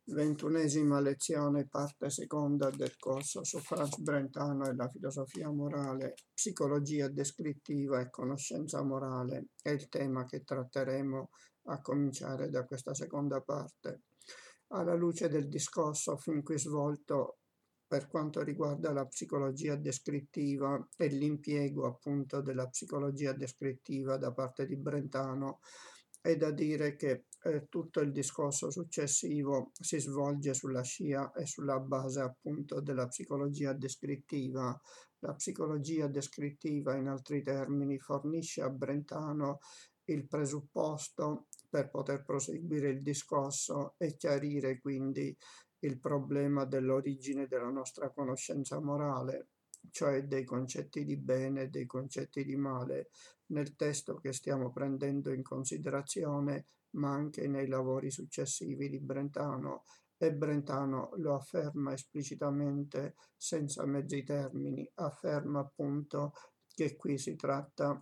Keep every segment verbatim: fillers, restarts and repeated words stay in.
Ventunesima lezione, parte seconda del corso su Franz Brentano e la filosofia morale, psicologia descrittiva e conoscenza morale è il tema che tratteremo a cominciare da questa seconda parte. Alla luce del discorso fin qui svolto per quanto riguarda la psicologia descrittiva e l'impiego appunto della psicologia descrittiva da parte di Brentano, è da dire che eh, tutto il discorso successivo si svolge sulla scia e sulla base appunto della psicologia descrittiva. La psicologia descrittiva, in altri termini, fornisce a Brentano il presupposto per poter proseguire il discorso e chiarire quindi il problema dell'origine della nostra conoscenza morale, cioè dei concetti di bene e dei concetti di male, nel testo che stiamo prendendo in considerazione, ma anche nei lavori successivi di Brentano, e Brentano lo afferma esplicitamente senza mezzi termini, afferma appunto che qui si tratta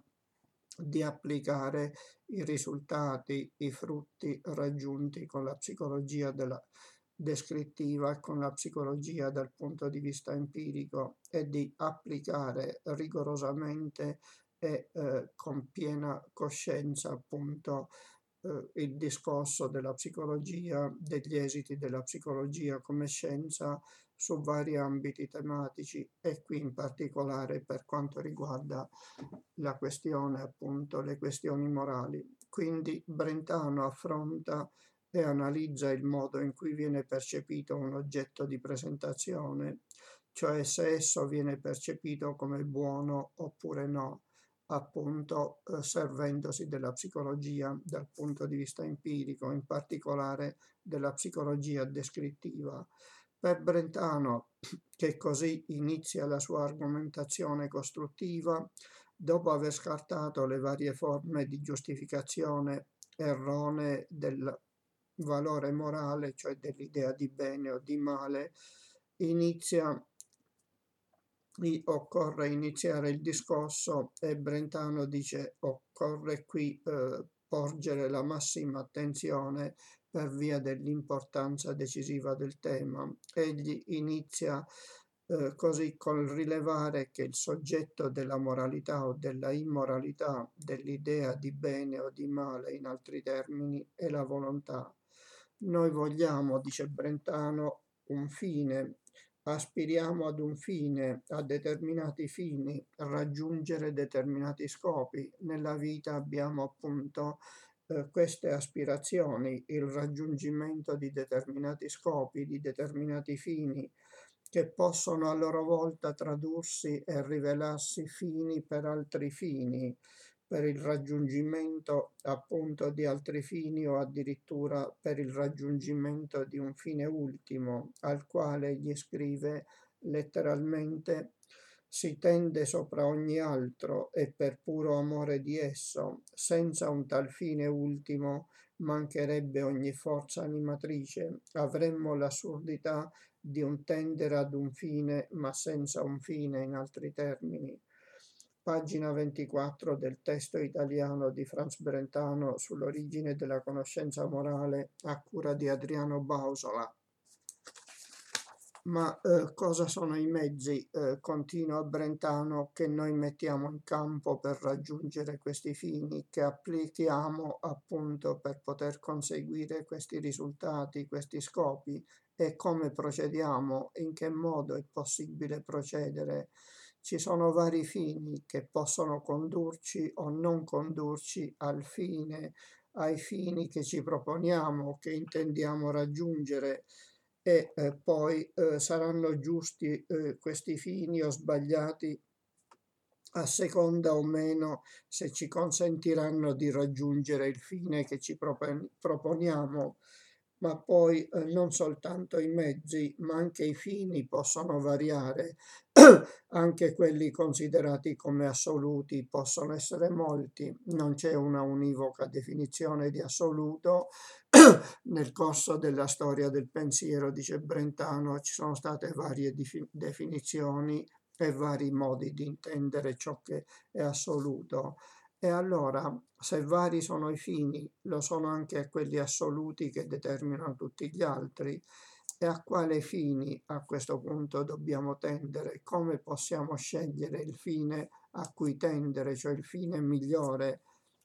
di applicare i risultati, i frutti raggiunti con la psicologia della descrittiva e con la psicologia dal punto di vista empirico e di applicare rigorosamente e eh, con piena coscienza appunto eh, il discorso della psicologia, degli esiti della psicologia come scienza su vari ambiti tematici e qui in particolare per quanto riguarda la questione appunto le questioni morali. Quindi Brentano affronta e analizza il modo in cui viene percepito un oggetto di presentazione, cioè se esso viene percepito come buono oppure no, appunto eh, servendosi della psicologia dal punto di vista empirico, in particolare della psicologia descrittiva. Per Brentano, che così inizia la sua argomentazione costruttiva, dopo aver scartato le varie forme di giustificazione erronee del valore morale, cioè dell'idea di bene o di male, inizia occorre iniziare il discorso e Brentano dice occorre qui eh, porgere la massima attenzione per via dell'importanza decisiva del tema. Egli inizia eh, così col rilevare che il soggetto della moralità o della immoralità, dell'idea di bene o di male, in altri termini, è la volontà. Noi vogliamo, dice Brentano, un fine, aspiriamo ad un fine, a determinati fini, raggiungere determinati scopi. Nella vita abbiamo appunto eh, queste aspirazioni, il raggiungimento di determinati scopi, di determinati fini, che possono a loro volta tradursi e rivelarsi fini per altri fini, per il raggiungimento appunto di altri fini o addirittura per il raggiungimento di un fine ultimo al quale gli scrive letteralmente si tende sopra ogni altro e per puro amore di esso, senza un tal fine ultimo mancherebbe ogni forza animatrice, avremmo l'assurdità di un tendere ad un fine ma senza un fine, in altri termini. Pagina ventiquattro del testo italiano di Franz Brentano sull'origine della conoscenza morale a cura di Adriano Bausola. Ma eh, cosa sono i mezzi, eh, continua Brentano, che noi mettiamo in campo per raggiungere questi fini, che applichiamo appunto per poter conseguire questi risultati, questi scopi, e come procediamo, in che modo è possibile procedere? Ci sono vari fini che possono condurci o non condurci al fine, ai fini che ci proponiamo, che intendiamo raggiungere e eh, poi eh, saranno giusti eh, questi fini o sbagliati a seconda o meno se ci consentiranno di raggiungere il fine che ci proponiamo, ma poi eh, non soltanto i mezzi, ma anche i fini possono variare, anche quelli considerati come assoluti possono essere molti, non c'è una univoca definizione di assoluto. Nel corso della storia del pensiero, dice Brentano, ci sono state varie definizioni e vari modi di intendere ciò che è assoluto E allora, se vari sono i fini, lo sono anche quelli assoluti che determinano tutti gli altri. E a quale fini a questo punto dobbiamo tendere? Come possiamo scegliere il fine a cui tendere, cioè il fine migliore,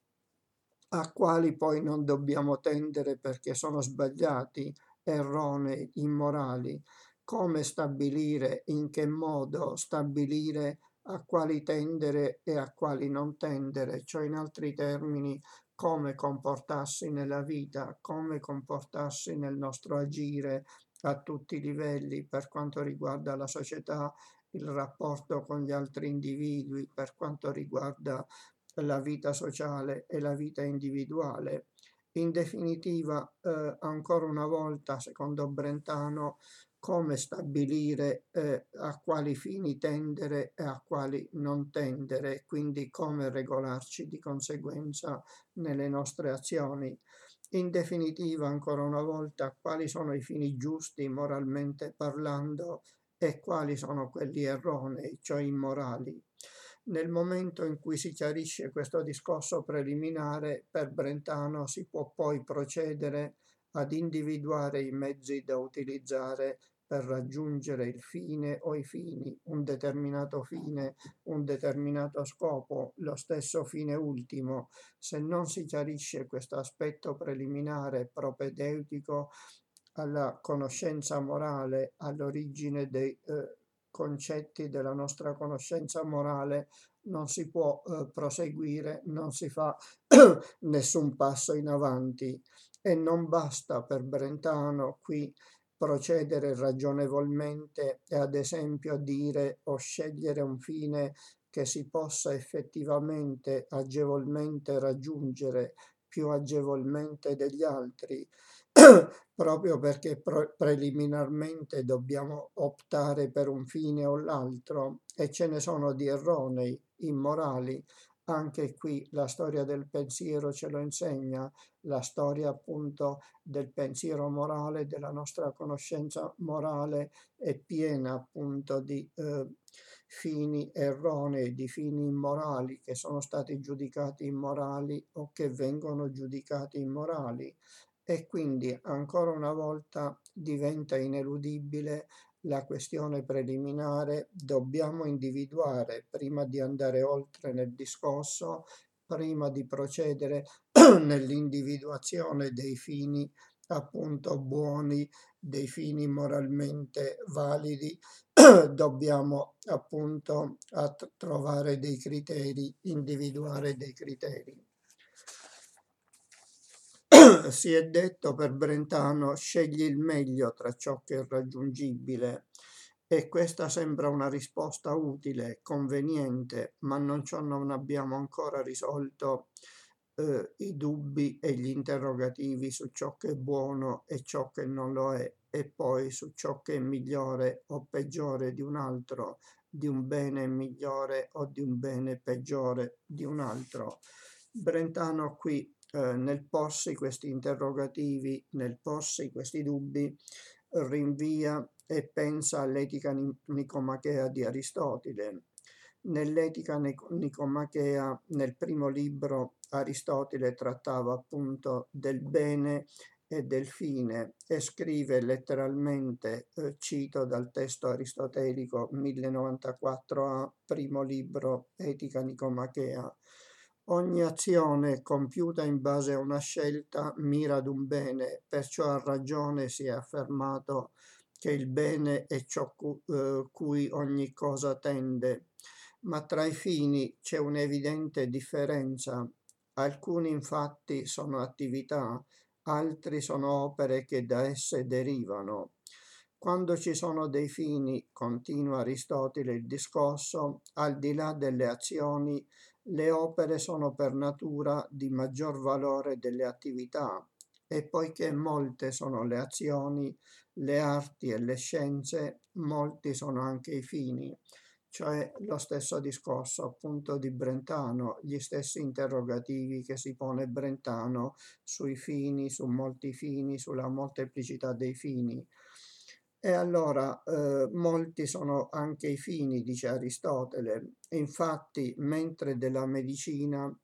a quali poi non dobbiamo tendere perché sono sbagliati, erronei, immorali? Come stabilire, in che modo stabilire a quali tendere e a quali non tendere, cioè in altri termini come comportarsi nella vita, come comportarsi nel nostro agire a tutti i livelli per quanto riguarda la società, il rapporto con gli altri individui, per quanto riguarda la vita sociale e la vita individuale. In definitiva, eh, ancora una volta, secondo Brentano, come stabilire eh, a quali fini tendere e a quali non tendere, quindi come regolarci di conseguenza nelle nostre azioni. In definitiva, ancora una volta, quali sono i fini giusti moralmente parlando e quali sono quelli erronei, cioè immorali. Nel momento in cui si chiarisce questo discorso preliminare, per Brentano si può poi procedere ad individuare i mezzi da utilizzare per raggiungere il fine o i fini, un determinato fine, un determinato scopo, lo stesso fine ultimo. Se non si chiarisce questo aspetto preliminare propedeutico alla conoscenza morale, all'origine dei eh, concetti della nostra conoscenza morale, non si può eh, proseguire, non si fa nessun passo in avanti. E non basta per Brentano qui procedere ragionevolmente e ad esempio dire o scegliere un fine che si possa effettivamente agevolmente raggiungere più agevolmente degli altri, proprio perché pro- preliminarmente dobbiamo optare per un fine o l'altro e ce ne sono di erronei, immorali. Anche qui la storia del pensiero ce lo insegna, la storia appunto del pensiero morale, della nostra conoscenza morale è piena appunto di eh, fini erronei, di fini immorali che sono stati giudicati immorali o che vengono giudicati immorali. E quindi ancora una volta diventa ineludibile la questione preliminare, dobbiamo individuare prima di andare oltre nel discorso, prima di procedere nell'individuazione dei fini appunto buoni, dei fini moralmente validi, dobbiamo appunto a trovare dei criteri, individuare dei criteri. Si è detto per Brentano, scegli il meglio tra ciò che è raggiungibile, e questa sembra una risposta utile, conveniente, ma non ciò non abbiamo ancora risolto eh, i dubbi e gli interrogativi su ciò che è buono e ciò che non lo è, e poi su ciò che è migliore o peggiore di un altro, di un bene migliore o di un bene peggiore di un altro. Brentano qui eh, nel porsi questi interrogativi, nel porsi questi dubbi, rinvia e pensa all'etica nicomachea di Aristotele. Nell'etica nicomachea, nel primo libro, Aristotele trattava appunto del bene e del fine e scrive letteralmente, eh, cito dal testo aristotelico mille novantaquattro a, primo libro, Etica nicomachea: ogni azione compiuta in base a una scelta mira ad un bene, perciò a ragione si è affermato che il bene è ciò cu- eh, cui ogni cosa tende. Ma tra i fini c'è un'evidente differenza. Alcuni infatti sono attività, altri sono opere che da esse derivano. Quando ci sono dei fini, continua Aristotele il discorso, al di là delle azioni, le opere sono per natura di maggior valore delle attività, e poiché molte sono le azioni, le arti e le scienze, molti sono anche i fini. Cioè lo stesso discorso appunto di Brentano, gli stessi interrogativi che si pone Brentano sui fini, su molti fini, sulla molteplicità dei fini. E allora eh, molti sono anche i fini, dice Aristotele. Infatti, mentre della medicina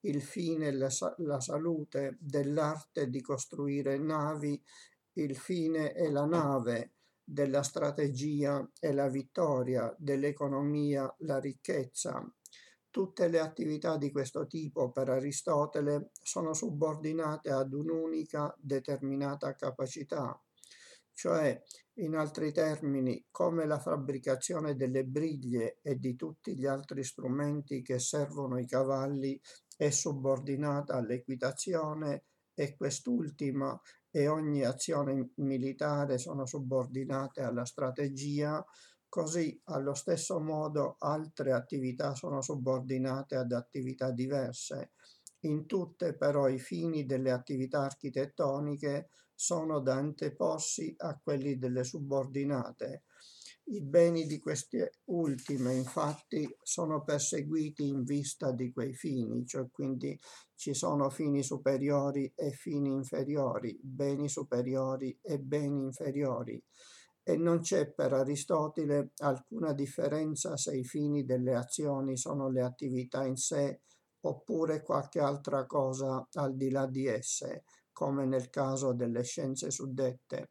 il fine e la, la salute, dell'arte di costruire navi, il fine e la nave, della strategia e la vittoria, dell'economia, la ricchezza. Tutte le attività di questo tipo per Aristotele sono subordinate ad un'unica determinata capacità, cioè, in altri termini, come la fabbricazione delle briglie e di tutti gli altri strumenti che servono i cavalli è subordinata all'equitazione, e quest'ultima e ogni azione militare sono subordinate alla strategia, così allo stesso modo altre attività sono subordinate ad attività diverse. In tutte però i fini delle attività architettoniche sono da anteporsi a quelli delle subordinate. I beni di queste ultime, infatti, sono perseguiti in vista di quei fini, cioè quindi ci sono fini superiori e fini inferiori, beni superiori e beni inferiori, e non c'è per Aristotele alcuna differenza se i fini delle azioni sono le attività in sé oppure qualche altra cosa al di là di esse, come nel caso delle scienze suddette.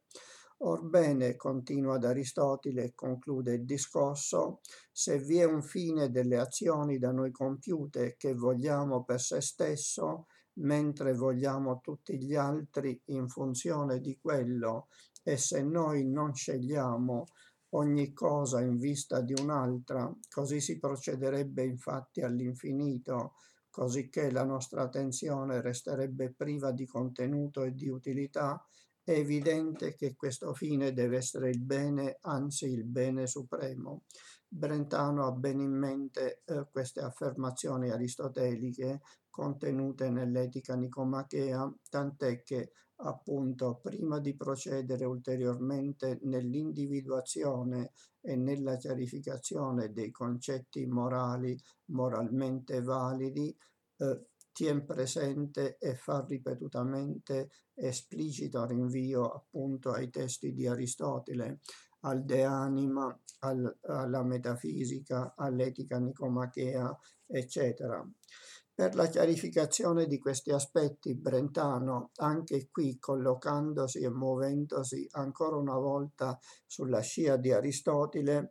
Orbene, continua ad Aristotele e conclude il discorso, se vi è un fine delle azioni da noi compiute che vogliamo per se stesso, mentre vogliamo tutti gli altri in funzione di quello, e se noi non scegliamo ogni cosa in vista di un'altra, così si procederebbe infatti all'infinito, cosicché la nostra attenzione resterebbe priva di contenuto e di utilità. È evidente che questo fine deve essere il bene, anzi il bene supremo. Brentano ha bene in mente eh, queste affermazioni aristoteliche contenute nell'Etica Nicomachea, tant'è che appunto prima di procedere ulteriormente nell'individuazione e nella chiarificazione dei concetti morali, moralmente validi, eh, tien presente e fa ripetutamente esplicito rinvio appunto ai testi di Aristotele, al De Anima, al, alla metafisica, all'etica nicomachea, eccetera. Per la chiarificazione di questi aspetti, Brentano, anche qui collocandosi e muovendosi ancora una volta sulla scia di Aristotele,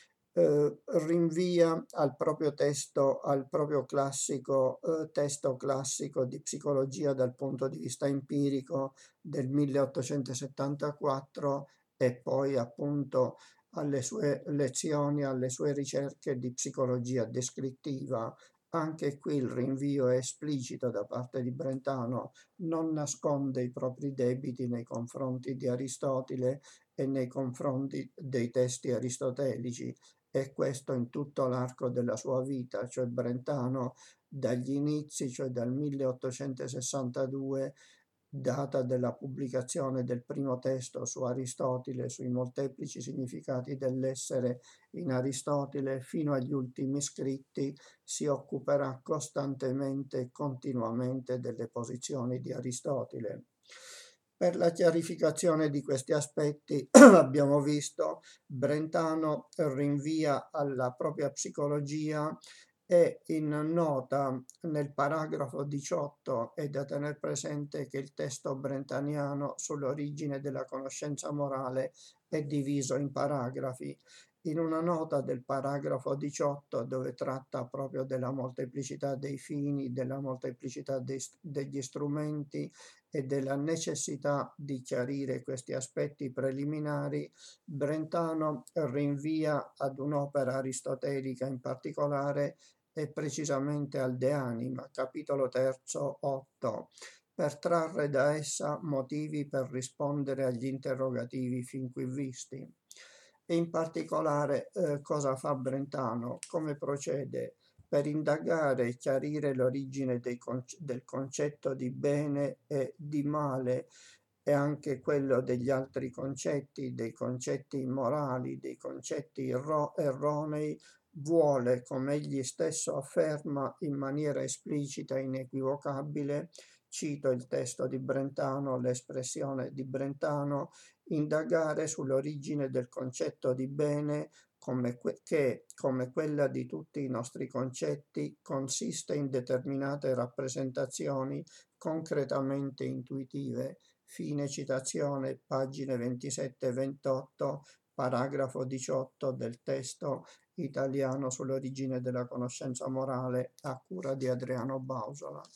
eh, rinvia al proprio testo, al proprio classico eh, testo classico di psicologia dal punto di vista empirico del milleottocentosettantaquattro e poi appunto alle sue lezioni, alle sue ricerche di psicologia descrittiva. Anche qui il rinvio è esplicito da parte di Brentano, non nasconde i propri debiti nei confronti di Aristotele e nei confronti dei testi aristotelici, e questo in tutto l'arco della sua vita, cioè Brentano dagli inizi, cioè dal milleottocentosessantadue, data della pubblicazione del primo testo su Aristotele, sui molteplici significati dell'essere in Aristotele, fino agli ultimi scritti, si occuperà costantemente e continuamente delle posizioni di Aristotele. Per la chiarificazione di questi aspetti abbiamo visto Brentano rinvia alla propria psicologia e in nota nel paragrafo diciotto è da tenere presente che il testo brentaniano sull'origine della conoscenza morale è diviso in paragrafi. In una nota del paragrafo diciotto, dove tratta proprio della molteplicità dei fini, della molteplicità dei, degli strumenti e della necessità di chiarire questi aspetti preliminari, Brentano rinvia ad un'opera aristotelica in particolare e precisamente al De Anima, capitolo terzo, otto, per trarre da essa motivi per rispondere agli interrogativi fin qui visti. E in particolare eh, cosa fa Brentano, come procede per indagare e chiarire l'origine dei conce- del concetto di bene e di male e anche quello degli altri concetti, dei concetti immorali, dei concetti erro- erronei, vuole, come egli stesso afferma in maniera esplicita e inequivocabile, cito il testo di Brentano, l'espressione di Brentano, indagare sull'origine del concetto di bene come que- che, come quella di tutti i nostri concetti, consiste in determinate rappresentazioni concretamente intuitive. Fine citazione, pagine ventisette e ventotto, paragrafo diciotto del testo italiano sull'origine della conoscenza morale a cura di Adriano Bausola.